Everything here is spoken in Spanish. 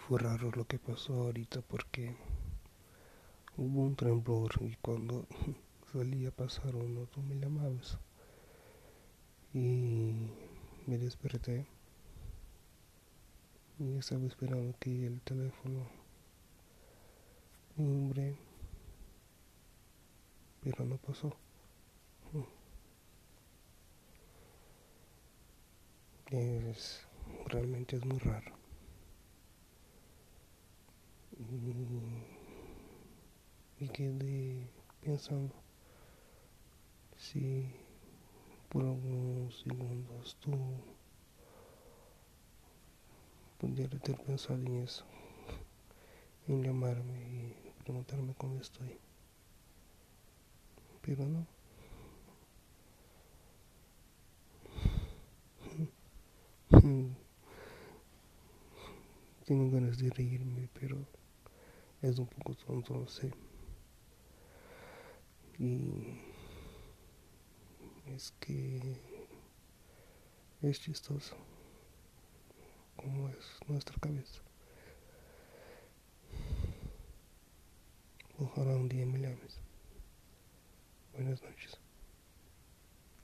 fue raro lo que pasó ahorita porque hubo un temblor y cuando salí a pasar uno, tú me llamabas y me desperté y estaba esperando que el teléfono vibre, pero no pasó. Es, realmente es muy raro. Y quedé pensando si por algunos segundos tú pudieras ter pensado en eso, en llamarme y preguntarme cómo estoy, pero no. Tengo ganas de reírme, pero es un poco tonto, no sé. Y es que es chistoso como es nuestra cabeza. Ojalá un día me llames. Buenas noches.